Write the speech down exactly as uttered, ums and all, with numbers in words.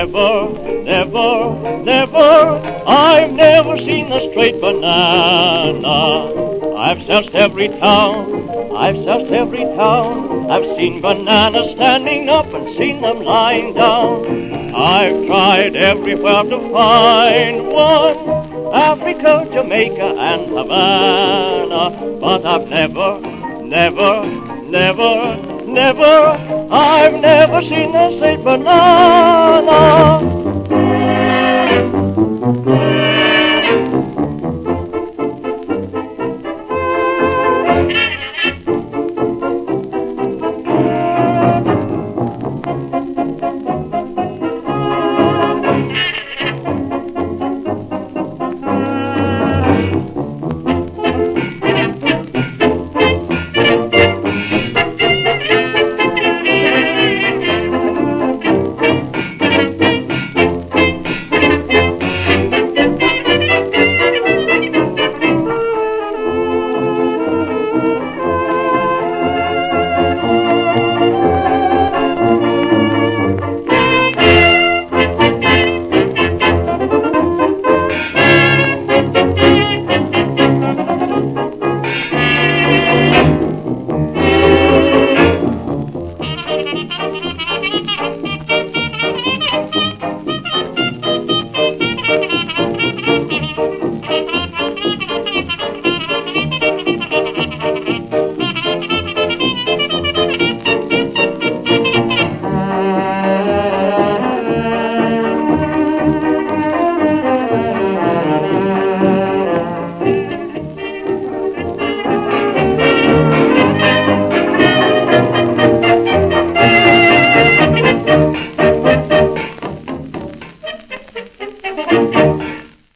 never, never, never, I've never seen a straight banana. I've searched every town, I've searched every town, I've seen bananas standing up and seen them lying down. I've tried everywhere to find one, Africa, Jamaica, and Havana, but I've never, never, never, never, I've never seen a straight banana.